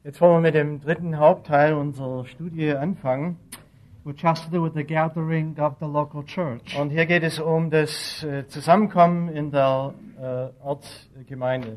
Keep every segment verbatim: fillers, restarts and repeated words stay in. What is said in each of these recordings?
Jetzt wollen wir mit dem dritten Hauptteil unserer Studie anfangen. Which has to do with the gathering of the local church. Und hier geht es um das äh, Zusammenkommen in der äh, Ortsgemeinde.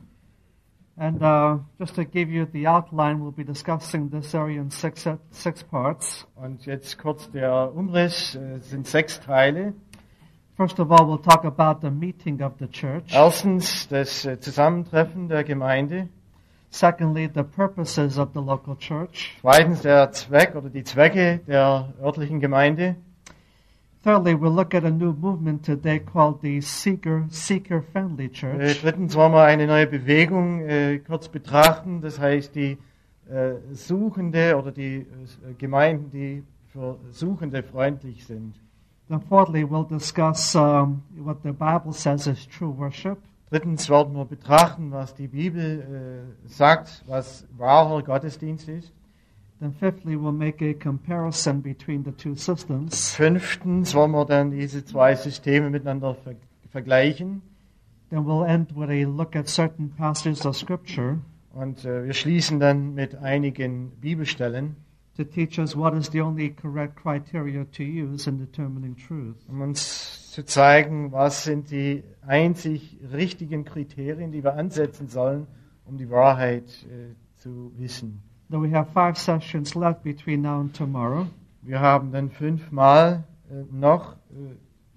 And uh, just to give you the outline, we'll be discussing this area in six, six parts. Und jetzt kurz der Umriss, äh, es sind sechs Teile. First of all, we'll talk about the meeting of the church. Erstens das äh, Zusammentreffen der Gemeinde. Secondly, the purposes of the local church. Zweitens der Zweck oder die Zwecke der örtlichen Gemeinde. Thirdly, we'll look at a new movement today called the Seeker, Seeker-Friendly Äh, Church. drittens wollen wir eine neue Bewegung äh, kurz betrachten, das heißt die äh, Suchende oder die äh, Gemeinden, die für Suchende freundlich sind. Then fourthly, we'll discuss um, what the Bible says is true worship. Drittens werden wir betrachten, was die Bibel äh, sagt, was wahrer Gottesdienst ist. Then fifthly, we'll make a comparison between the two systems. Fünftens wollen wir dann diese zwei Systeme miteinander ver vergleichen. Then we'll end with a look at certain passages of Scripture Und äh, wir schließen dann mit einigen Bibelstellen, to teach us what is the only correct criteria to use in determining truth. um uns zu zeigen, was sind die einzig richtigen Kriterien, die wir ansetzen sollen, um die Wahrheit äh, zu wissen. Though we have five sessions left between now and tomorrow, Wir haben dann fünfmal äh, noch äh,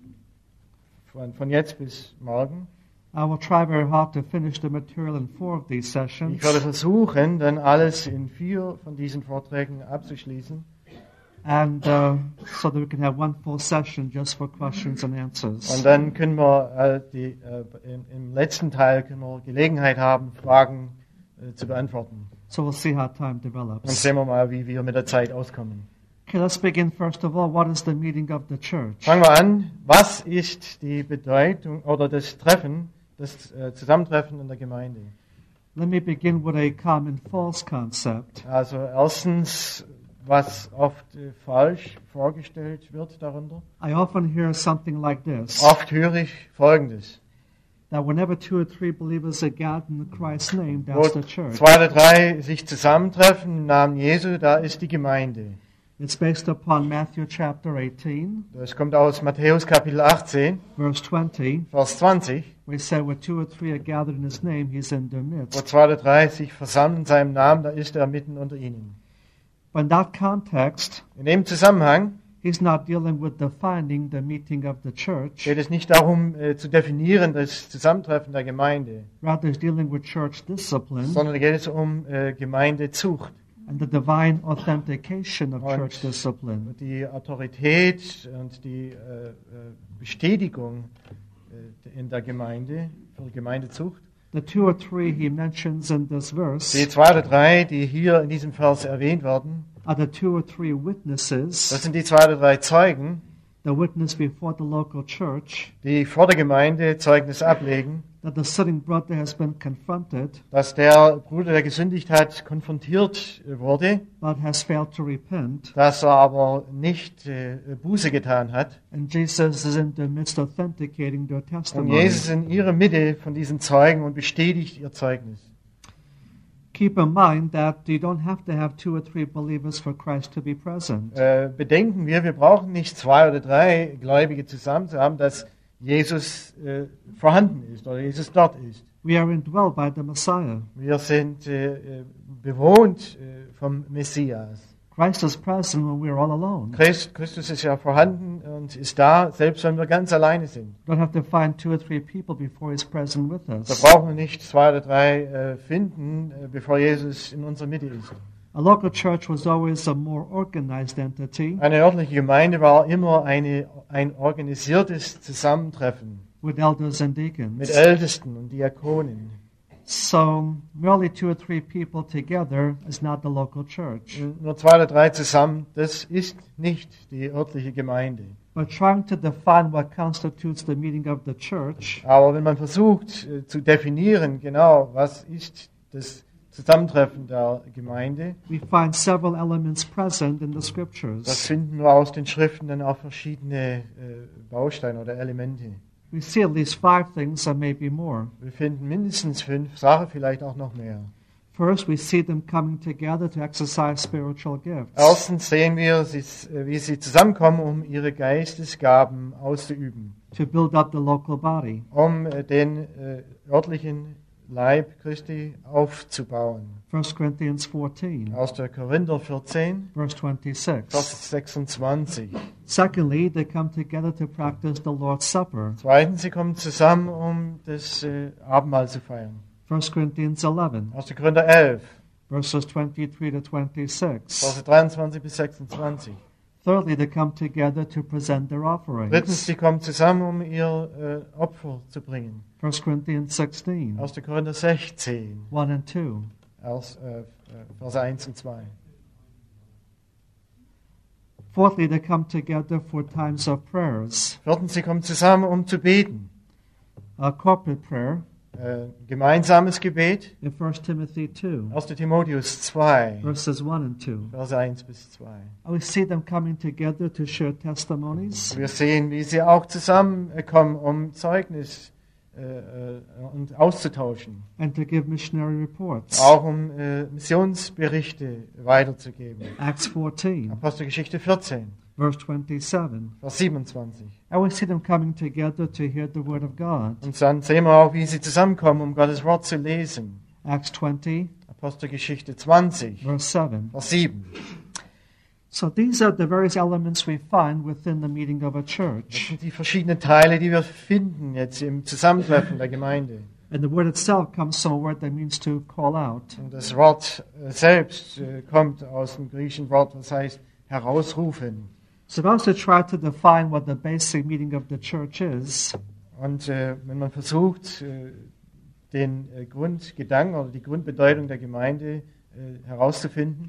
von, von jetzt bis morgen. I will try very hard to finish the material in four of these sessions. Ich werde versuchen, dann alles in vier von diesen Vorträgen abzuschließen. And uh, so that we can have one full session just for questions and answers. Und dann können wir äh, die, äh, im, im letzten Teil können wir Gelegenheit haben, Fragen äh, zu beantworten. So we'll see how time Dann develops. sehen wir mal, wie wir mit der Zeit auskommen. Okay, let's begin first of all. What is the meeting of the church? Fangen wir an. Was ist die Bedeutung oder das Treffen, das äh, Zusammentreffen in der Gemeinde? Let me begin with a common false concept. Also erstens, was oft äh, falsch vorgestellt wird darunter. I often hear something like this, Oft höre ich Folgendes. that whenever two or three believers are gathered in Christ's name, Wo that's the church. zwei oder drei sich zusammentreffen im Namen Jesu, da ist die Gemeinde. It's based upon Matthew chapter eighteen, Das kommt aus Matthäus Kapitel achtzehn, verse twenty, Vers zwanzig, where he said, where two or three are gathered in his name, he's in their wo midst. zwei oder drei sich versammeln in seinem Namen, da ist er mitten unter ihnen. But in that context, In dem Zusammenhang he's not dealing with defining the meeting of the church. geht es nicht darum, äh, zu definieren das Zusammentreffen der Gemeinde, Rather, he's dealing with church discipline sondern geht es um äh, Gemeindezucht. and the divine authentication of Und church discipline. die Autorität und die äh, äh, Bestätigung äh, in der Gemeinde, für Gemeindezucht. The two or three he mentions in this Die verse zwei oder drei, die hier in diesem Vers erwähnt werden, are the two or three das witnesses sind die zwei oder drei Zeugen, that witness before the local church die vor der Gemeinde Zeugnis ablegen, that the sinning brother has been confronted dass der Bruder, der gesündigt hat, konfrontiert wurde, but has failed to repent, dass er aber nicht äh, Buße getan hat. and Jesus is in the midst authenticating their Und testimony. Jesus ist in ihrer Mitte von diesen Zeugen und bestätigt ihr Zeugnis. Keep in mind that you don't have to have two or three believers for Christ to be present. Äh, bedenken wir, wir brauchen nicht zwei oder drei Gläubige zusammen zu haben, dass Jesus äh, vorhanden ist oder Jesus dort ist. We are indwelled by the Messiah. Wir sind äh, äh, bewohnt äh, vom Messias. Christ is present when we are all alone. Christ, Christus ist ja vorhanden und ist da, selbst wenn wir ganz alleine sind. We don't have to find two or three people before he's present with Da us. brauchen wir nicht zwei oder drei äh, finden, äh, bevor Jesus in unserer Mitte ist. A local church was always a more organized entity Eine örtliche Gemeinde war immer eine, ein organisiertes Zusammentreffen with elders and mit deacons. Ältesten und Diakonen. So merely two or three people together is not the local church. Und nur zwei oder drei zusammen, das ist nicht die örtliche Gemeinde. But trying to define what constitutes the meeting of the church, Aber wenn man versucht äh, zu definieren, genau, was ist das Zusammentreffen der Gemeinde, we find several elements present in the das scriptures. finden wir aus den Schriften dann auch verschiedene äh, Bausteine oder Elemente. We see at least five things and maybe more. Wir finden mindestens fünf Sachen, vielleicht auch noch mehr. First, we see them coming together to exercise spiritual gifts. Erstens sehen wir, sie- wie sie zusammenkommen, um ihre Geistesgaben auszuüben, To build up the local body. um äh, den äh, örtlichen Leib Christi aufzubauen. First Corinthians fourteen, erster Korinther vierzehn, verse twenty-six. Vers sechsundzwanzig. Secondly, they come together to practice the Lord's Supper. Zweitens, sie kommen zusammen, um das äh, Abendmahl zu feiern. First Corinthians eleven, erster Korinther elf, verses twenty-three to twenty-six. Verse dreiundzwanzig bis sechsundzwanzig. Thirdly, they come together to present their Drittens, offerings. sie kommen zusammen, um ihr äh, Opfer zu bringen. First Corinthians sixteen, erster Korinther sechzehn, one and two. Vers, äh, Verse eins und zwei. Fourthly, they come together for times of prayers. Viertens, sie kommen zusammen, um zu beten. A corporate prayer Äh, gemeinsames Gebet. in First Timothy two, erster Timotheus zwei, verses one and two. Verse eins bis zwei. And we see them coming together to share testimonies Wir sehen, wie sie auch zusammenkommen, um Zeugnis äh, äh, und auszutauschen. and to give missionary reports. Auch um äh, Missionsberichte weiterzugeben. Acts fourteen, Apostelgeschichte vierzehn, verse twenty-seven. Vers siebenundzwanzig. And we see them coming together to hear the word of God. Und dann sehen wir auch, wie sie zusammenkommen, um Gottes Wort zu lesen. Acts twenty, Apostelgeschichte zwanzig, verse seven. Vers sieben. So these are the various elements we find within the meeting of a Das church. sind die verschiedenen Teile, die wir finden jetzt im Zusammentreffen der Gemeinde. And the word itself comes from a word that means to call out. Und das Wort äh, selbst äh, kommt aus dem griechischen Wort, das heißt herausrufen. So if I was to try to define what the basic meaning of the church is, Und äh, wenn man versucht, äh, den äh, Grundgedanken oder die Grundbedeutung der Gemeinde äh, herauszufinden,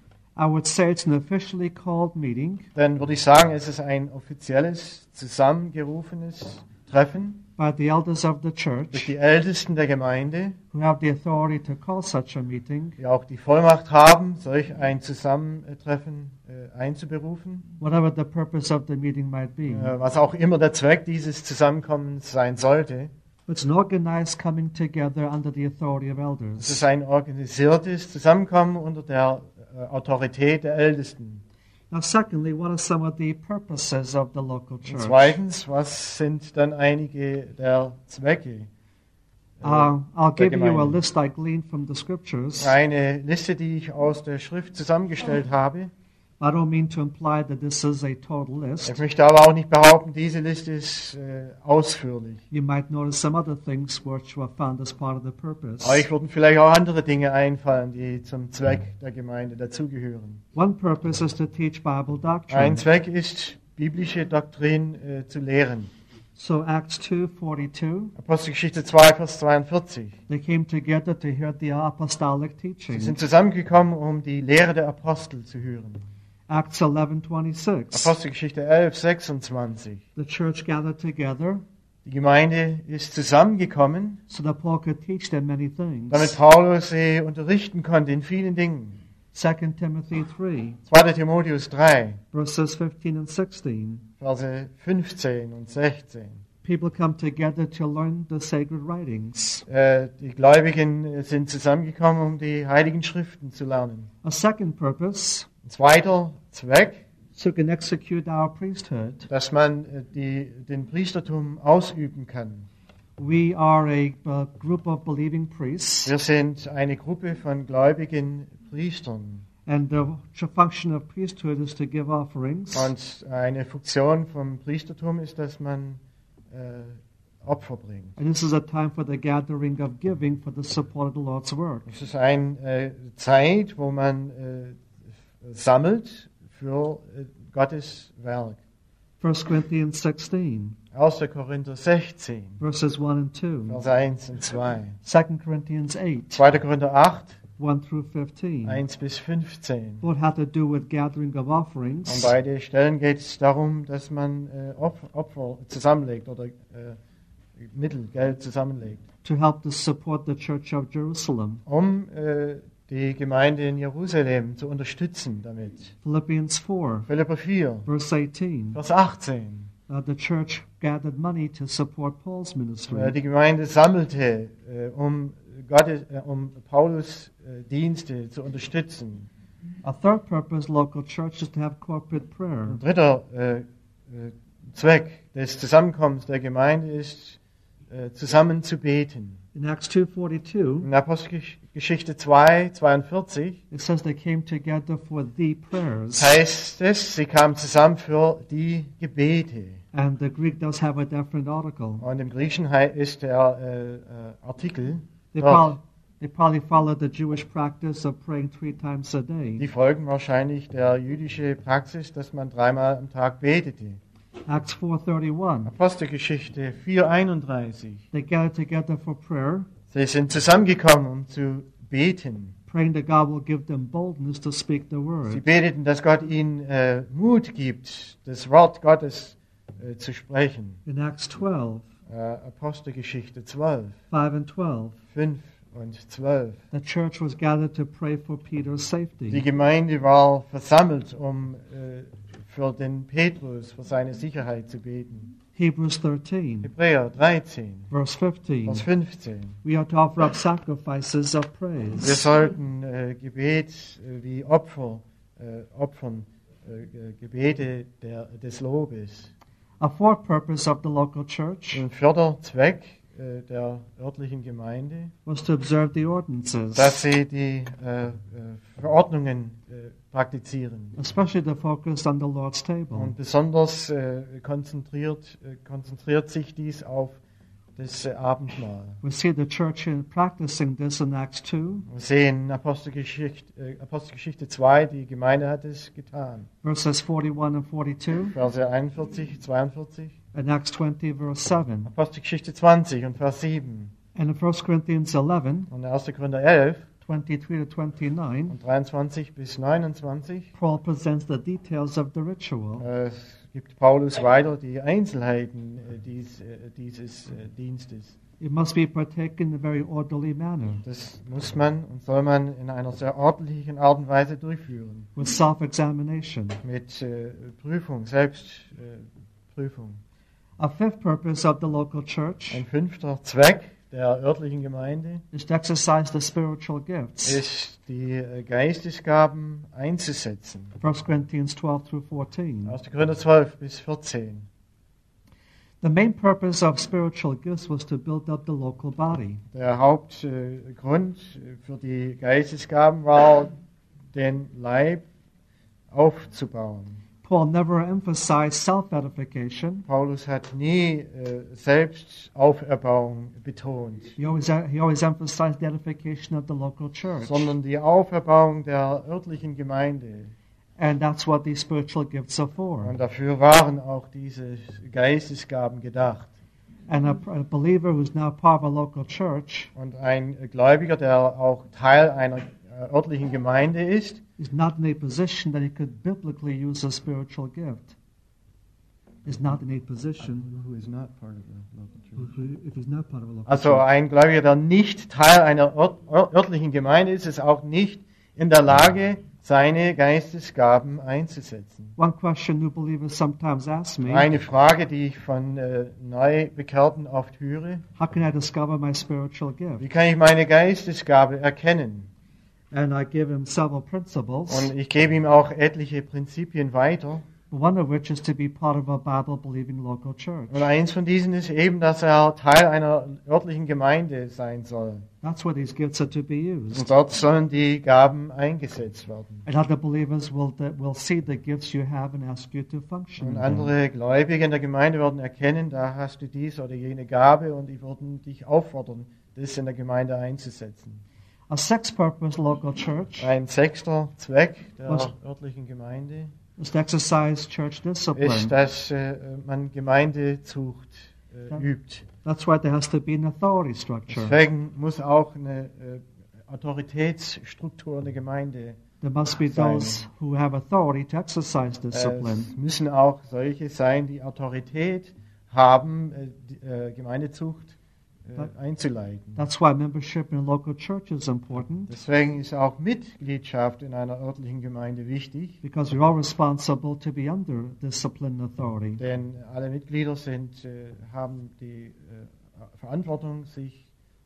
I would say it's an officially called meeting dann würde ich sagen, es ist ein offizielles, zusammengerufenes Treffen by the elders of the durch church die Ältesten der Gemeinde, who have the authority to call such a meeting, die auch die Vollmacht haben, solch ein Zusammentreffen äh, einzuberufen, whatever the purpose of the meeting might be. äh, was auch immer der Zweck dieses Zusammenkommens sein sollte. It's an organized coming together under the authority of Es elders. ist ein organisiertes Zusammenkommen unter der äh, Autorität der Ältesten. Now, secondly, what are some of the purposes of the local Und church? zweitens, was sind dann einige der Zwecke? äh, Uh, I'll der give you a Gemeinde? list I gleaned from the scriptures. Eine Liste, die ich aus der Schrift zusammengestellt habe. I don't mean to imply that this is a total Ich list. möchte aber auch nicht behaupten, diese Liste ist äh, ausführlich. You might notice some other things which were found as part of the purpose. Euch würden vielleicht auch andere Dinge einfallen, die zum Zweck der Gemeinde dazugehören. One purpose is to teach Bible Ein doctrine. Zweck ist, biblische Doktrin äh, zu lehren. So Acts two forty-two, Apostelgeschichte zwei, Vers zweiundvierzig. they came together to hear the apostolic Sie teaching. sind zusammengekommen, um die Lehre der Apostel zu hören. Acts eleven twenty-six, Apostelgeschichte elf, sechsundzwanzig. the church gathered together Die Gemeinde ist zusammengekommen, so that Paul could teach them many things. damit Paulus sie unterrichten konnte in vielen Dingen. Second Timothy three, zweiter Timotheus drei, verses fifteen and sixteen. Verse fünfzehn und sechzehn. People come together to learn the sacred writings. Äh, Die Gläubigen sind zusammengekommen, um die heiligen Schriften zu lernen. A second purpose, Ein zweiter Zweck, so can execute our priesthood. dass man äh, die, den Priestertum ausüben kann. We are a, uh group of believing priests, Wir sind eine Gruppe von gläubigen Priestern. and the function of priesthood is to give offerings. Und eine Funktion vom Priestertum ist, dass man äh, Opfer bringt. And this is a time for the gathering of giving for the support of the Lord's work. Es ist eine äh, Zeit, wo man äh, sammelt für äh, Gottes Werk. First Corinthians sixteen, erster Korinther sechzehn, verses one and two. Vers eins und zwei. Second Corinthians eight, zweiter Korinther acht, one through fifteen. eins bis fünfzehn. Both have to do with gathering of An offerings beide Stellen geht es darum, dass man äh, Opfer, Opfer zusammenlegt oder äh, Mittel, Geld zusammenlegt, to help to support the Church of Jerusalem. um äh, die Gemeinde in Jerusalem zu unterstützen damit. Philippians four, Philipper vier, verse eighteen. Vers achtzehn. Uh, the church gathered money to support Paul's Äh, ministry. Die Gemeinde sammelte, äh, um, Gottes, äh, um Paulus äh, Dienste zu unterstützen. A third purpose, local church, is to have corporate prayer. Ein dritter äh, äh, Zweck des Zusammenkommens der Gemeinde ist, äh, zusammen zu beten. In Acts two forty-two, In Apostelgeschichte zwei, zweiundvierzig it says they came together for the prayers. heißt es, sie kamen zusammen für die Gebete. And the Greek does have a different article. Und im Griechischen hei- ist der äh, äh, Artikel, They, dort, prob- they probably followed the Jewish practice of praying three times a day. die folgen wahrscheinlich der jüdischen Praxis, dass man dreimal am Tag betete. Acts four thirty-one, Apostelgeschichte vier einunddreißig. they gathered together for prayer, Sie sind zusammengekommen, um zu beten. praying that God will give them boldness to speak the Sie word. beteten, dass Gott ihnen äh, Mut gibt, das Wort Gottes äh, zu sprechen. In Acts twelve, Äh, Apostelgeschichte zwölf, five and twelve, fünf und zwölf. the church was gathered to pray for Peter's Die safety. Gemeinde war versammelt, um äh, für den Petrus, für seine Sicherheit zu beten. Hebrews thirteen, Hebräer dreizehn, verse fifteen, Vers fünfzehn. we are to offer up sacrifices of Wir praise. sollten äh, Gebet äh, wie Opfer äh, opfern, äh, Gebete der, des Lobes. A fourth purpose of the local church Ein vierter Zweck äh, der örtlichen Gemeinde, was to observe the ordinances, dass sie die äh, äh, Verordnungen äh, praktizieren. especially the focus on the Lord's table. Und besonders äh, konzentriert, äh, konzentriert sich dies auf das äh, Abendmahl. We see the church in practicing this in Acts two, Wir sehen in Apostelgeschichte, äh, Apostelgeschichte zwei, die Gemeinde hat es getan. verses forty-one and forty-two, Verse einundvierzig, zweiundvierzig. and Acts twenty, verse seven. Apostelgeschichte zwanzig und Vers sieben. And in First Corinthians eleven, Und erster Korinther elf twenty-three to twenty-nine, und dreiundzwanzig bis neunundzwanzig. Paul presents the details of the ritual. Äh, Es gibt Paulus weiter die Einzelheiten äh, dies, äh, dieses äh, Dienstes. It must be partaken in a very orderly manner, Das muss man und soll man in einer sehr ordentlichen Art und Weise durchführen. with self-examination. Mit äh, Prüfung, Selbstprüfung. Äh, Prüfung. A fifth purpose of the local church Ein fünfter Zweck der örtlichen Gemeinde is to exercise the spiritual gifts. ist, die äh, Geistesgaben einzusetzen. First Corinthians twelve through fourteen. erster Korinther zwölf bis vierzehn. The main purpose of spiritual gifts was to build up the local body. Der Hauptgrund äh, für die Geistesgaben war, den Leib aufzubauen. Paul never emphasized self-edification. Paulus hat nie äh, Selbstauferbauung betont, He always, he always emphasized the edification of the local church. sondern die Auferbauung der örtlichen Gemeinde. And that's what these spiritual gifts are for. Und dafür waren auch diese Geistesgaben gedacht. And a, a believer who's now part of a local church Und ein Gläubiger, der auch Teil einer äh, örtlichen Gemeinde ist, is not in a position that he could biblically use a spiritual gift. Is not in a position who is not part of the local church. if he's not part of a local Also church. ein Gläubiger, der nicht Teil einer ört örtlichen Gemeinde ist, ist auch nicht in der Lage, seine Geistesgaben einzusetzen. One question new believers sometimes ask me, Eine Frage, die ich von äh, Neubekehrten oft höre: how can I discover my spiritual gift? Wie kann ich meine Geistesgabe erkennen? And I give him several principles, Und ich gebe ihm auch etliche Prinzipien weiter. one of which is to be part of a Bible-believing local church. Und eins von diesen ist eben, dass er Teil einer örtlichen Gemeinde sein soll. That's where these gifts are to be Und used. dort sollen die Gaben eingesetzt werden. And other believers will, will see the gifts you have and ask you to function Und in them. andere Gläubige in der Gemeinde werden erkennen, da hast du dies oder jene Gabe, und die würden dich auffordern, das in der Gemeinde einzusetzen. A sixth purpose, local church, Ein sechster Zweck der Was? örtlichen Gemeinde is to exercise church discipline. ist, dass äh, man Gemeindezucht äh, Ja. übt. That's why there has to be an authority structure. Deswegen muss auch eine äh, Autoritätsstruktur in der Gemeinde. There must be sein. those who have authority to exercise discipline. Es müssen auch solche sein, die Autorität haben, äh, die, äh, Gemeindezucht äh, einzuleiten. That's why membership in a local church is important, Deswegen ist auch Mitgliedschaft in einer örtlichen Gemeinde wichtig, because we're all responsible to be under discipline and authority. denn alle Mitglieder sind, äh, haben die äh, Verantwortung, sich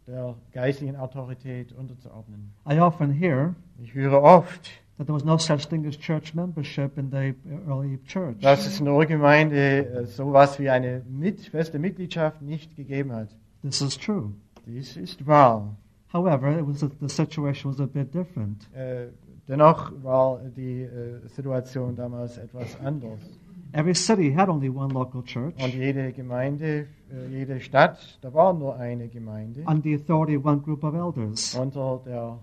der geistlichen Autorität unterzuordnen. I often hear Ich höre oft, that there was no such thing as church membership in the early church. dass es in der Urgemeinde äh, sowas wie eine mit, feste Mitgliedschaft nicht gegeben hat. This is true. Dies ist wahr. However, it was a, the situation was a bit different. Äh, dennoch war die äh, Situation damals etwas anders. Every city had only one local church Und jede Gemeinde, äh, jede Stadt, da war nur eine Gemeinde under the authority of one group of elders. unter der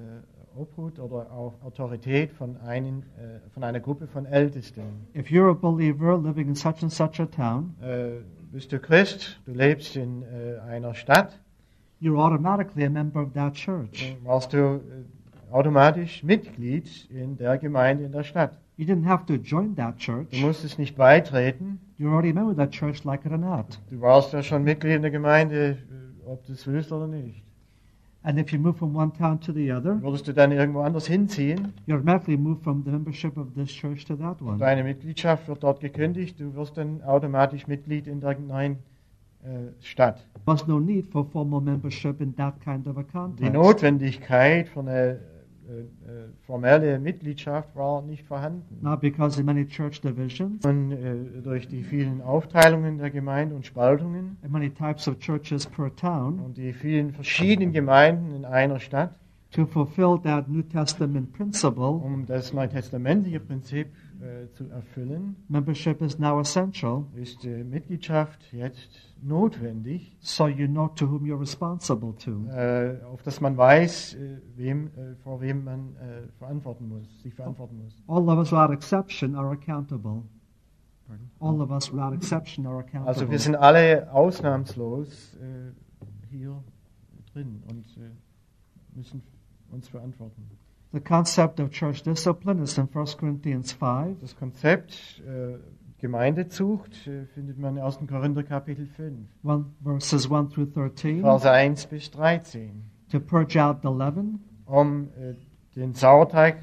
äh, Obhut oder auch Autorität von, einen, äh, von einer Gruppe von Ältesten. If you're a believer living in such and such a town, Äh, bist du Christ, du lebst in äh, einer Stadt, you're automatically a member of that church. dann warst du äh, automatisch Mitglied in der Gemeinde in der Stadt. You didn't have to join that church. Du musstest nicht beitreten, You're already a member of that church, like it or not. du warst ja schon Mitglied in der Gemeinde, äh, ob du es willst oder nicht. And if you move from one town to the other, Würdest du dann irgendwo anders hinziehen, you automatically move from the membership of this church to that one. deine Mitgliedschaft wird dort gekündigt, du wirst dann automatisch Mitglied in der neuen äh, Stadt. There was no need for formal membership in that kind of a Die context. Notwendigkeit für eine äh, äh, formelle Mitgliedschaft war nicht vorhanden. Not because in many church divisions Und äh, durch die vielen Aufteilungen der Gemeinde und Spaltungen and many types of churches per town, und die vielen verschiedenen Gemeinden in einer Stadt, to fulfill that New Testament principle, um das neutestamentliche Prinzip äh, zu erfüllen, membership is now essential, ist äh, Mitgliedschaft jetzt notwendig, so you know to whom you're responsible to. äh, auf dass man weiß, äh, wem, äh, vor wem man äh, verantworten muss, sich verantworten muss. All of us without exception are accountable. Pardon? All of us without exception are accountable. Also wir sind alle ausnahmslos äh, hier drin und äh, müssen uns verantworten. The concept of church discipline is in First Corinthians five. Das Konzept äh, Gemeindezucht äh, findet man in ersten Korinther Kapitel fünf, One, verses one through thirteen, Verse eins bis dreizehn, to purge out the leaven um äh, den Sauerteig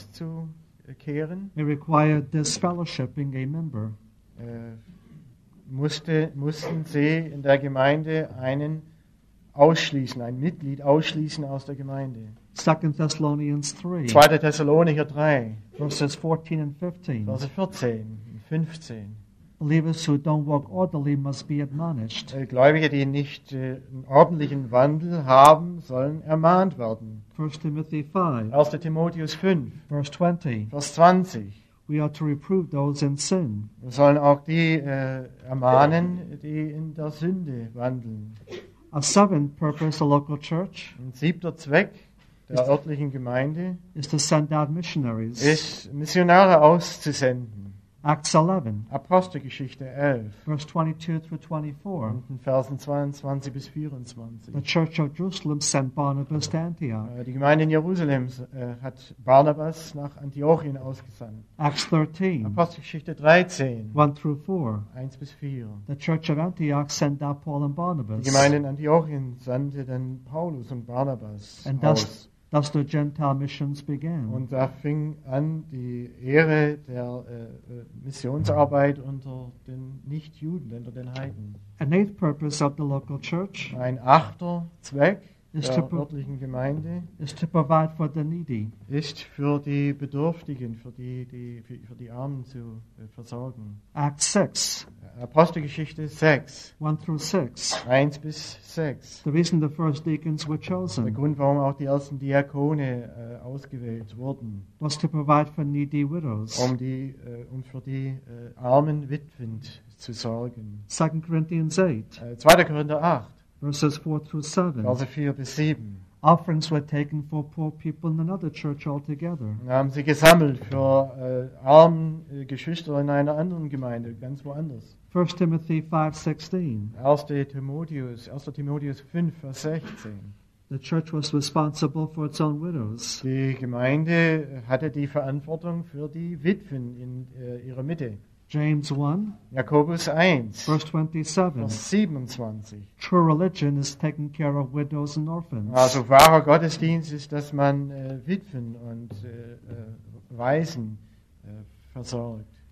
auszukehren. may require disfellowshipping a member. Äh, musste, mussten sie in der Gemeinde einen ausschließen, ein Mitglied ausschließen aus der Gemeinde. Second Thessalonians three, zweiter Thessalonicher drei, verses fourteen and fifteen. Verse vierzehn und fünfzehn. Believers who don't walk orderly must be admonished. Äh, Gläubige, die nicht äh, einen ordentlichen Wandel haben, sollen ermahnt werden. First Timothy five, erster Timotheus fünf, verse twenty. Vers zwanzig. We are to reprove those in sin. Wir sollen auch die äh, ermahnen, die in der Sünde wandeln. A seventh purpose of local church Ein siebter Zweck der örtlichen Gemeinde is to send out missionaries. ist, Missionare auszusenden. Acts eleven, Apostelgeschichte elf, verse twenty-two through twenty-four. und in Versen zweiundzwanzig bis vierundzwanzig. The church of Jerusalem sent Barnabas to Antioch. Äh, Die Gemeinde in Jerusalem äh, hat Barnabas nach Antiochien ausgesandt. Acts thirteen, Apostelgeschichte dreizehn, one through four. eins bis vier. The church of Antioch sent out Paul and Die Barnabas. Gemeinde in Antiochien sandte dann Paulus und Barnabas And aus. thus, thus the Gentile missions began. Und da fing an die Ehre der äh, äh, Missionsarbeit unter den Nichtjuden, unter den Heiden. An eighth purpose of the local church Ein achter Zweck is to, der pro- örtlichen Gemeinde is to provide for the needy. ist für die Bedürftigen, für die, die, für, für die Armen zu äh, versorgen. Acts six, Apostelgeschichte sechs, one through six. eins bis sechs. The reason the first deacons were Der chosen Grund, warum auch die ersten Diakone äh, ausgewählt wurden, was to provide for needy widows. um, die, äh, um für die äh, armen Witwen zu sorgen. Second Corinthians eight, Äh, zweiter Korinther acht, verses four through seven. Verse vier bis sieben. Offerings were taken for poor people in another church altogether. Und haben sie gesammelt für äh, armen äh, Geschwister in einer anderen Gemeinde, ganz woanders. First Timothy five sixteen. erster Timotheus, erster Timotheus fünf, Vers sechzehn. The church was responsible for its own widows. Die Gemeinde hatte die Verantwortung für die Witwen in äh, ihrer Mitte. James one, Jakobus eins, verse twenty-seven. Vers siebenundzwanzig. True religion is taking care of widows and orphans. Also wahrer Gottesdienst ist, dass man äh, Witwen und äh, äh, Waisen äh, versorgt.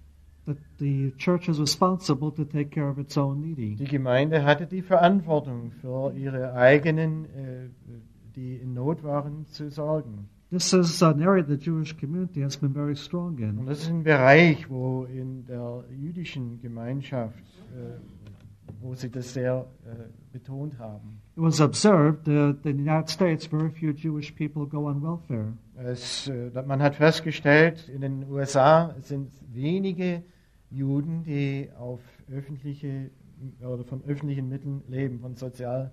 that the church is responsible to take care of its own needy. Die Gemeinde hatte die Verantwortung für ihre eigenen, äh, die in Not waren, zu sorgen. This is an area the Jewish community has been very strong Und in. das ist ein Bereich, wo in der jüdischen Gemeinschaft, äh, wo sie das sehr äh, betont haben. It was observed uh, that in the United States very few Jewish people go on welfare. Es, äh, man hat festgestellt, in den U S A sind wenige Juden, die auf öffentliche oder von öffentlichen Mitteln leben, von Sozialhilfe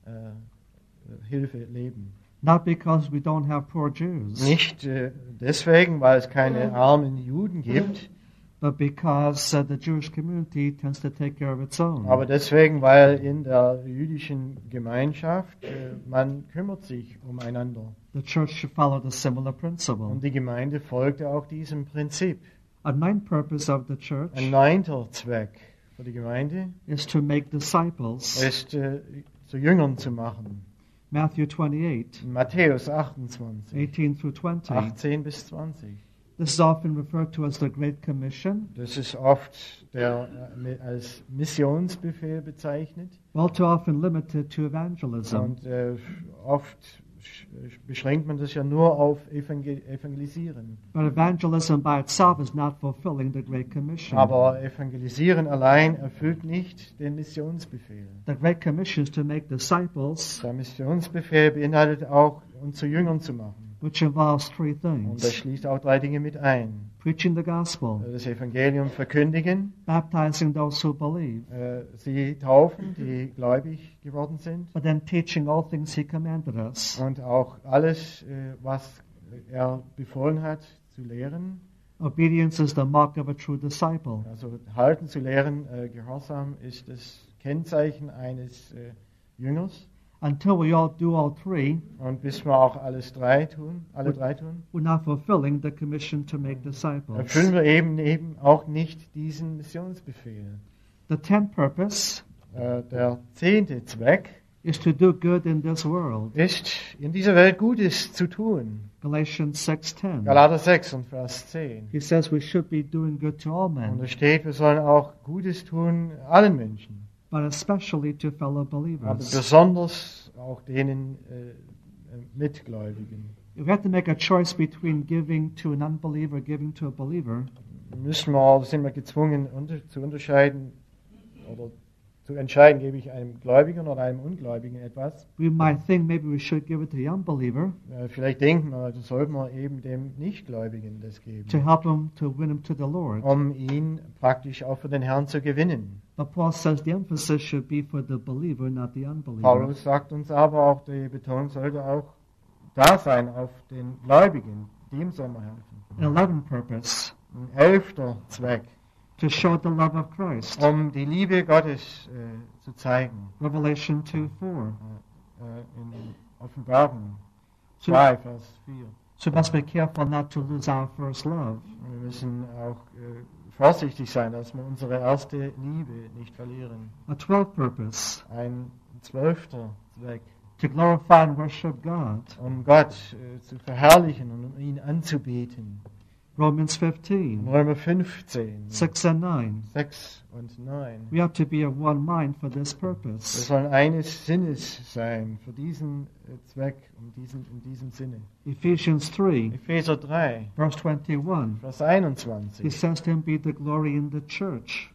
äh, leben. Not because we don't have poor Jews, Nicht äh, deswegen, weil es keine armen Juden gibt, but because uh, the Jewish community tends to take care of its own. aber deswegen, weil in der jüdischen Gemeinschaft äh, man kümmert sich umeinander. The church should follow the similar principle. Und die Gemeinde folgte auch diesem Prinzip. A ninth purpose of the church Ein neunter Zweck für die Gemeinde is to make disciples. ist, äh, zu Jüngern zu machen. Matthew twenty-eight, In Matthäus achtundzwanzig, eighteen through twenty. achtzehn bis zwanzig. This is often referred to as the Great Commission. Das ist oft der, äh, als Missionsbefehl bezeichnet Well, too often limited to evangelism. und äh, oft sch- beschränkt man das ja nur auf Evangel- Evangelisieren. But evangelism by itself is not fulfilling the Great Commission. Aber Evangelisieren allein erfüllt nicht den Missionsbefehl. The Great Commission is to make disciples, Der Missionsbefehl beinhaltet auch, uns zu Jüngern zu machen. which involves three Und das things. schließt auch drei Dinge mit ein. Preaching the gospel, Das Evangelium verkündigen, baptizing those who believe, äh, sie taufen, die gläubig geworden sind, but then teaching all things he commanded us. und auch alles, äh, was er befohlen hat, zu lehren. Obedience is the mark of a true disciple. Also halten zu lehren, äh, Gehorsam ist das Kennzeichen eines äh, Jüngers. Until we all do all three, Und bis wir auch alles drei tun, alle drei tun, we're not fulfilling the commission to make disciples. erfüllen wir eben, eben auch nicht diesen Missionsbefehl. The tenth purpose Äh, der zehnte Zweck is to do good in this world. ist, in dieser Welt Gutes zu tun. Galatians six ten. Galater sechs und Vers zehn. He says we should be doing good to all Und men, da steht, wir sollen auch Gutes tun allen Menschen, but especially to fellow aber believers. besonders auch denen äh, äh, Mitgläubigen. If we have to make a choice between giving to an unbeliever, giving to a believer, Müssen wir, sind wir gezwungen unter, zu unterscheiden oder zu entscheiden, gebe ich einem Gläubigen oder einem Ungläubigen etwas. we might think maybe we should give it to the unbeliever Äh, vielleicht denken wir, das sollten wir eben dem Nichtgläubigen das geben, to help him to win him to the Lord. um ihn praktisch auch für den Herrn zu gewinnen. But Paul says the emphasis should be for the believer, not the unbeliever. Paulus sagt uns aber auch, die Betonung sollte auch da sein auf den Gläubigen, dem soll man helfen. An eleventh purpose, Ein elfter Zweck, to show the love of Christ. um die Liebe Gottes äh, zu zeigen. Revelation two four. Äh, in Offenbarung So, zwei, Vers vier. so we must be careful not to lose our first love. Wir müssen auch äh, vorsichtig sein, dass wir unsere erste Liebe nicht verlieren. A twelfth purpose, Ein zwölfter Zweck, to glorify and worship God. um Gott äh, zu verherrlichen und um ihn anzubeten. Romans In fifteen, Römer fünfzehn, six and nine. sechs und neun. We have to be of one mind for this Wir purpose. sollen eines Sinnes sein für diesen äh, Zweck, um diesen, in diesem Sinne. Ephesians three, Epheser drei, verse twenty-one. Vers He einundzwanzig. says to him be the glory in the church.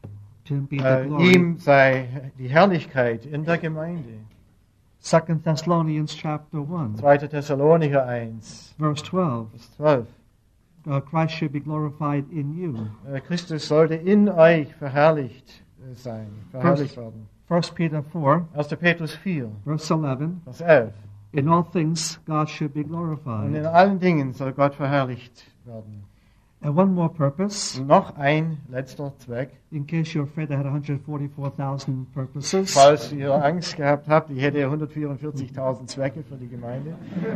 To him be the Äh, glory. ihm sei die Herrlichkeit in der Gemeinde. Second Thessalonians chapter one, zweiter Thessalonicher eins, verse twelve. Vers zwölf. Uh, Christ should be glorified in you. Äh, Christus sollte in euch verherrlicht äh, sein, verherrlicht werden. First Peter four, erster Petrus vier, verse eleven. Vers elf. In all things God should be Und in glorified. allen Dingen soll Gott verherrlicht werden. And one more purpose, Und noch ein letzter Zweck. in case you're afraid I had one hundred forty-four thousand purposes. Falls ihr Angst gehabt habt, ich hätte hundertvierundvierzigtausend Zwecke für die Gemeinde,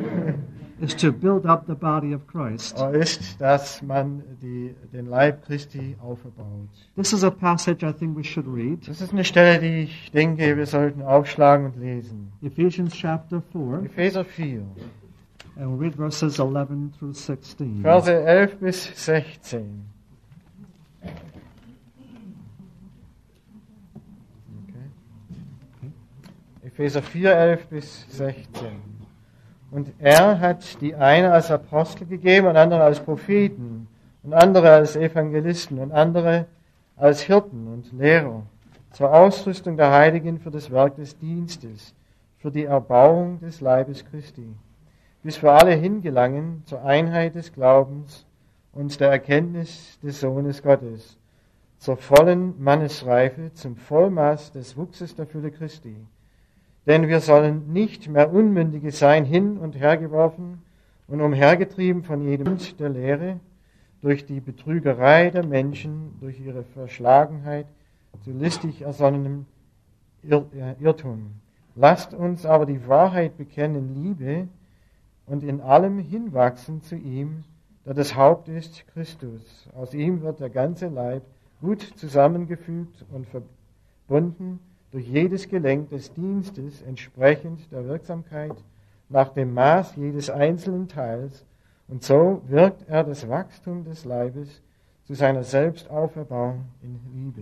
Is to build up the body of Christ. ist, dass man die, den Leib Christi aufbaut. This is a passage I think we should read. Das ist eine Stelle, die ich denke, wir sollten aufschlagen und lesen. Ephesians chapter four, Epheser vier, and we'll read verses eleven through sixteen. Verse elf bis sechzehn. Epheser vier, elf bis sechzehn. Und er hat die eine als Apostel gegeben und andere als Propheten und andere als Evangelisten und andere als Hirten und Lehrer zur Ausrüstung der Heiligen für das Werk des Dienstes, für die Erbauung des Leibes Christi, bis wir alle hingelangen zur Einheit des Glaubens und der Erkenntnis des Sohnes Gottes, zur vollen Mannesreife, zum Vollmaß des Wuchses der Fülle Christi. Denn wir sollen nicht mehr Unmündige sein, hin und her geworfen und umhergetrieben von jedem Wind der Lehre, durch die Betrügerei der Menschen, durch ihre Verschlagenheit zu listig ersonnenem Irr- Irrtum. Lasst uns aber die Wahrheit bekennen in Liebe und in allem hinwachsen zu ihm, der das Haupt ist, Christus. Aus ihm wird der ganze Leib gut zusammengefügt und verbunden durch jedes Gelenk des Dienstes entsprechend der Wirksamkeit nach dem Maß jedes einzelnen Teils, und so wirkt er das Wachstum des Leibes zu seiner Selbstauferbauung in Liebe.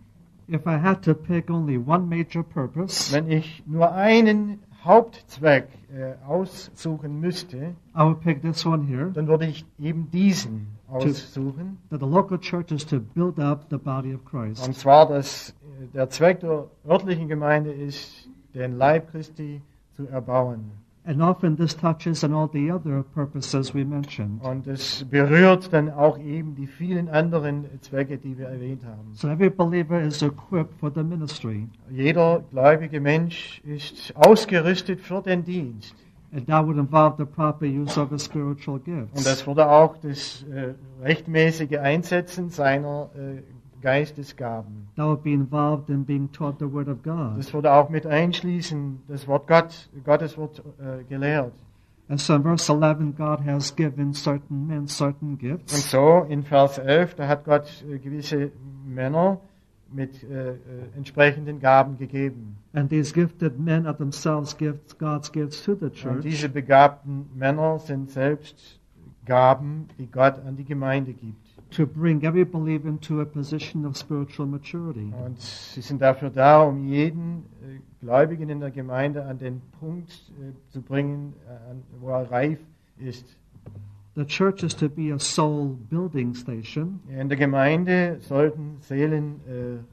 If I had to pick only one major purpose, Wenn ich nur einen Hauptzweck äh, aussuchen müsste, I would pick this one here, dann würde ich eben diesen aussuchen. that the local church is to build up the body of Christ. Und zwar, dass äh, der Zweck der örtlichen Gemeinde ist, den Leib Christi zu erbauen. And often this touches on all the other purposes we mentioned. Und es berührt dann auch eben die vielen anderen Zwecke, die wir erwähnt haben. So every believer is equipped for the ministry. Jeder gläubige Mensch ist ausgerüstet für den Dienst. And that would involve the proper use of his spiritual Und gifts. das würde auch das äh, rechtmäßige Einsetzen seiner äh, Geistesgaben. That would be involved in being taught the Word of God. Das würde auch mit einschließen, das Wort Gott, Gottes Wort äh, gelehrt. And so in verse eleven, God has given certain men certain Und gifts. so in Vers elf, da hat Gott äh, gewisse Männer mit äh, äh, entsprechenden Gaben gegeben. And these gifted men are themselves gifts, God's gifts to the Und church. diese begabten Männer sind selbst Gaben, die Gott an die Gemeinde gibt. To bring every believer into a position of spiritual maturity. Und sie sind dafür da, um jeden äh, Gläubigen in der Gemeinde an den Punkt äh, zu bringen, äh, an, wo er reif ist. The church is to be a soul building station, In der Gemeinde sollten Seelen äh, äh,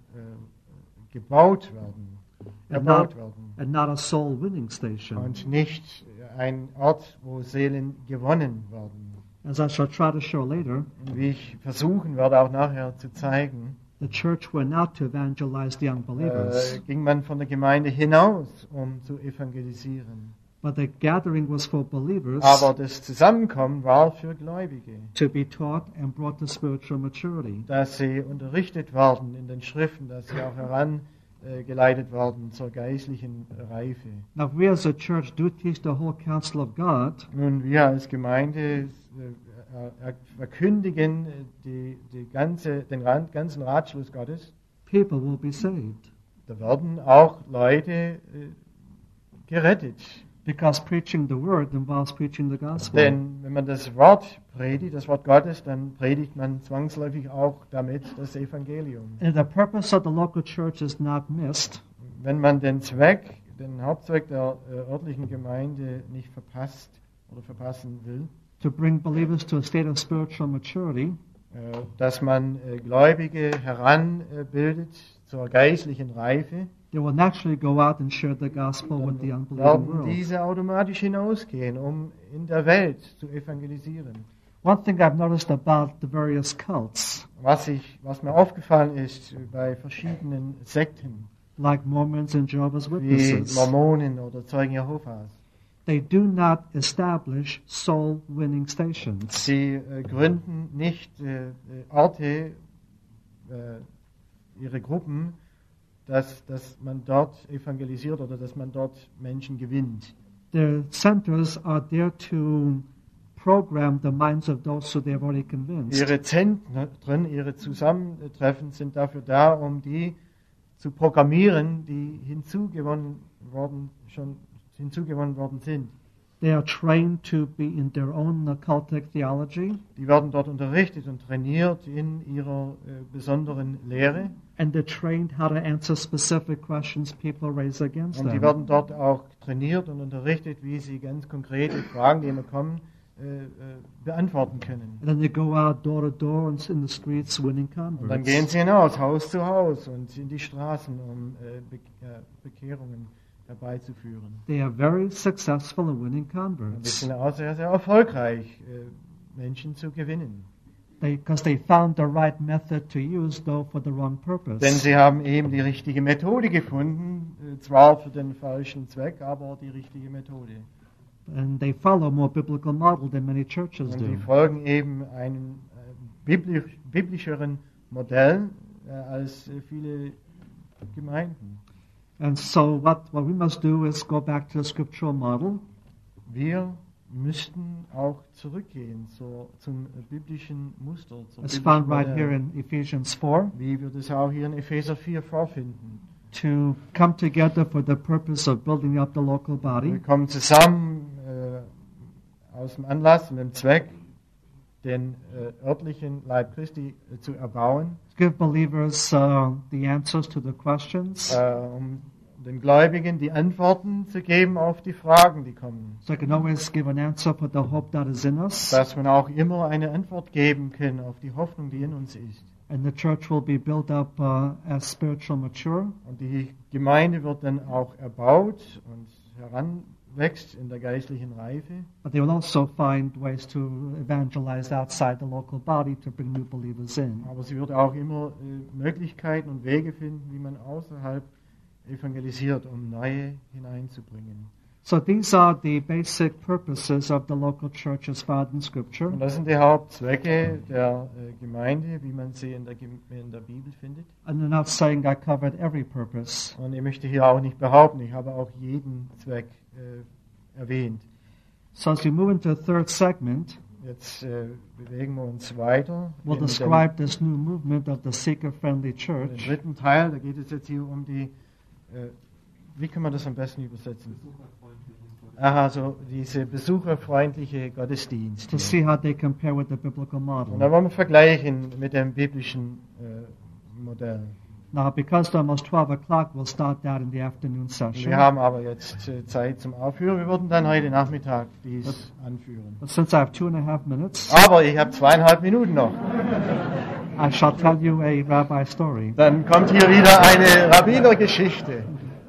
gebaut werden, and erbaut not, werden. and not a soul winning station. Und nicht ein Ort, wo Seelen gewonnen werden. As I shall try to show later, Und wie ich versuchen werde, auch nachher zu zeigen, the church went out to evangelize the young believers, äh, ging man von der Gemeinde hinaus, um zu evangelisieren. but the gathering was for believers Aber das Zusammenkommen war für Gläubige, to be taught and brought to spiritual maturity. dass sie unterrichtet werden in den Schriften, dass sie auch herangeleitet werden zur geistlichen Reife. Now, if we as a church do teach the whole counsel of God, Nun, wir als Gemeinde äh, äh, verkündigen die, die ganze, den Ran- ganzen Ratschluss Gottes. people will be saved. Da werden auch Leute äh, gerettet. Because preaching the word involves preaching the gospel. Denn wenn man das Wort predigt, das Wort Gottes, dann predigt man zwangsläufig auch damit das Evangelium. And the purpose of the local church is not missed. Wenn man den Zweck, den Hauptzweck der äh, örtlichen Gemeinde nicht verpasst oder verpassen will, To bring believers to a state of spiritual maturity, äh, dass man äh, Gläubige heranbildet zur geistlichen Reife, they will naturally go out and share the gospel with the dann unbelieving werden world. diese automatisch hinausgehen, um in der Welt zu evangelisieren. One thing I've noticed about the various cults, Was, ich, was mir aufgefallen ist bei verschiedenen Sekten, like Mormons and Jehovah's wie Witnesses, Mormonen oder Zeugen Jehovas, they do not establish soul-winning stations. sie äh, gründen nicht äh, äh, Orte, äh, ihre Gruppen, dass, dass man dort evangelisiert oder dass man dort Menschen gewinnt. Their centers are there to program the minds of those who they have already convinced. Ihre Zentren, ihre Zusammentreffen sind dafür da, um die zu programmieren, die hinzugewonnen worden, schon hinzugewonnen worden sind. They are trained to be in their own uh, cultic theology, Die werden dort unterrichtet und trainiert in ihrer äh, besonderen Lehre. and they're trained how to answer specific questions people raise against Und die them. werden dort auch trainiert und unterrichtet, wie sie ganz konkrete Fragen, die immer kommen, äh, äh, beantworten können. And then they go out door to door and in the streets winning Und dann converts. gehen sie hinaus, Haus zu Haus und in die Straßen, um äh, Be äh, Bekehrungen herbeizuführen. They are very successful in winning Und sie converts. sind auch sehr, sehr erfolgreich, äh, Menschen zu gewinnen. Because they, they found the right method to use, though for the wrong purpose. Denn sie haben eben die richtige Methode gefunden, äh, zwar für den falschen Zweck, aber die richtige Methode. And they follow more biblical model than many churches Und do. sie folgen eben einem äh, biblisch, biblischeren Modell äh, als äh, viele Gemeinden. And so what, what we must do is go back to the scriptural model Wir müssten auch zurückgehen zur, zum äh, biblischen Muster, zum as biblischen found right Modell, here in Ephesians four, wie wir das auch hier in Epheser vier vorfinden. to come together for the purpose of building up the local body, Wir kommen zusammen äh, aus dem Anlass und dem Zweck, den äh, örtlichen Leib Christi äh, zu erbauen, to give believers uh, the answers to the questions, äh, um den Gläubigen die Antworten zu geben auf die Fragen, die kommen. so I can always give an answer for the hope that is in us, Dass man auch immer eine Antwort geben kann auf die Hoffnung, die in uns ist. and the church will be built up uh, as spiritual mature, Und die Gemeinde wird dann auch erbaut und heranwächst in der geistlichen Reife. but they will also find ways to evangelize outside the local body to bring new believers in. Aber sie wird auch immer äh, Möglichkeiten und Wege finden, wie man außerhalb evangelisiert, um neue hineinzubringen. So these are the basic purposes of the local church as found in Scripture. Und das sind die Hauptzwecke der äh, Gemeinde, wie man sie in der, Gem- in der Bibel findet. And I'm not saying I covered every purpose. Und ich möchte hier auch nicht behaupten, ich habe auch jeden Zweck äh, erwähnt. So as we move into the third segment, Jetzt äh, bewegen wir uns weiter. we'll in den- describe this new movement of the seeker-friendly Den church. dritten Teil, da geht es jetzt hier um die, äh, wie kann man das am besten übersetzen? Aha, so diese besucherfreundliche Gottesdienst. To see how they compare with the biblical Und da model. wollen wir vergleichen mit dem biblischen äh, Modell. Now, because it's almost twelve o'clock, we'll start that in the afternoon session. Wir haben aber jetzt äh, Zeit zum Aufführen. Wir würden dann heute Nachmittag dies anführen. But since I have two and a half minutes, Aber ich habe zweieinhalb Minuten noch. I shall tell you a rabbi story. Dann kommt hier wieder eine Rabbinergeschichte.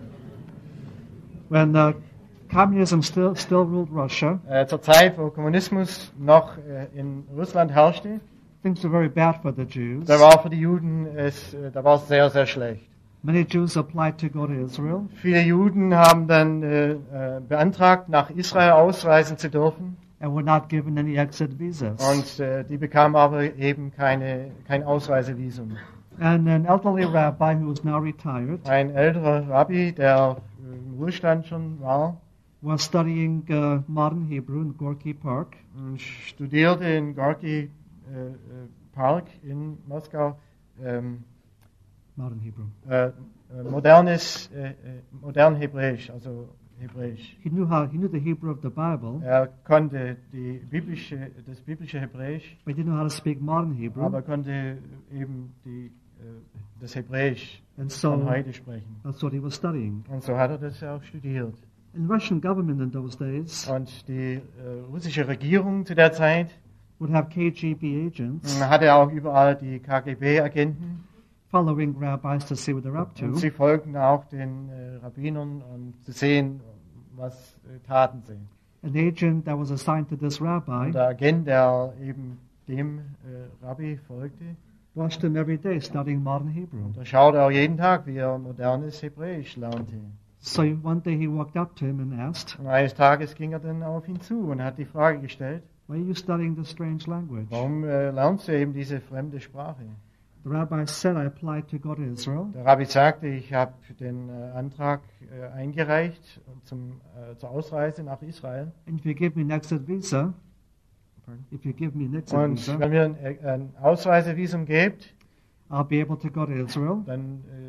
When uh, communism still still ruled Russia, Äh, zur Zeit, wo Kommunismus noch äh, in Russland herrschte, things were very bad for the Jews. da war für die Juden es, äh, da war es sehr, sehr schlecht. Many Jews applied to go to Israel, Viele Juden haben dann äh, äh, beantragt, nach Israel ausreisen zu dürfen. and were not given any exit visas. Und äh, die bekamen aber eben keine, kein Ausreisevisum. And an elderly rabbi who was now retired Ein älterer Rabbi, der äh, im Ruhestand schon war, was studying uh, modern Hebrew in Gorky Park, und studierte in Gorky äh, äh, Park in Moskau ähm, modern Hebrew. äh, äh, modernes, äh, äh, modern Hebräisch, also Hebräisch. He knew how he knew the Hebrew of the Bible, Er konnte die biblische, das biblische Hebräisch, but he didn't know how to speak modern Hebrew. aber konnte eben die, äh, das Hebräisch And von so heute sprechen. that's what he was studying. Und so hat er das auch studiert. And the Russian government in those days Und die äh, russische Regierung zu der Zeit would have K G B agents äh, hatte auch überall die K G B-Agenten. following rabbis to see what they're up to. Und sie folgten auch den äh, Rabbinern, um zu sehen, was äh, taten sie. An agent that was assigned to this rabbi Und der Agent, der eben dem äh, Rabbi folgte, watched him every day studying modern Hebrew. da schaute er auch jeden Tag, wie er modernes Hebräisch lernte. So one day he walked up to him and asked, Und eines Tages ging er dann auf ihn zu und hat die Frage gestellt, "Why are you studying this strange language?" warum äh, lernst du eben diese fremde Sprache? The rabbi said, "I applied to go to Israel, Der Rabbi sagte, ich habe den äh, Antrag äh, eingereicht zum, äh, zur Ausreise nach Israel. and if you give me an exit visa, Pardon? if you give me an exit Und visa, wenn mir ein, äh, ein Ausreisevisum gibt, I'll be able to go to Israel dann äh,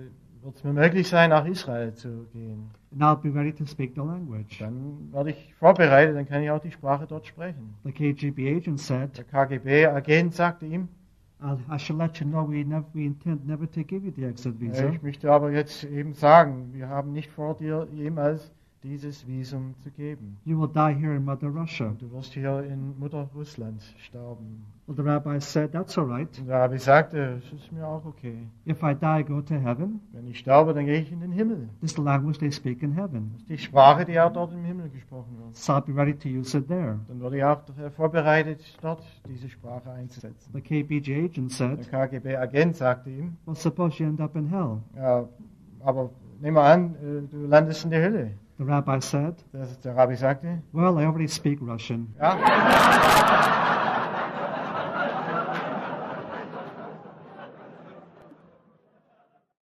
wird es mir möglich sein, nach Israel zu gehen. And I'll be ready to speak the language. Dann werde ich vorbereitet, dann kann ich auch die Sprache dort sprechen. The K G B agent said, Der K G B-Agent sagte ihm, I'll, I shall let you know we, never, we intend never to give you the exit visa. ich möchte aber jetzt eben sagen, wir haben nicht vor, dir jemals dieses Visum zu geben. You will die here in Mother Russia. Du wirst hier in Mutter Russland sterben. Well, the rabbi said, that's all right. Und der Rabbi sagte, es ist mir auch okay. If I die, go to heaven. Wenn ich sterbe, dann gehe ich in den Himmel. This is the language they speak in heaven. Das ist die Sprache, die auch dort im Himmel gesprochen wird. So I'll be ready to use it there. Dann werde ich auch vorbereitet, dort diese Sprache einzusetzen. The K B G agent Der said, K G B-Agent sagte ihm, well, suppose you end up in hell. ja, aber nehmen wir an, äh, du landest in der Hölle. The rabbi said, Das, der Rabbi sagte, well, I already speak Russian. ja,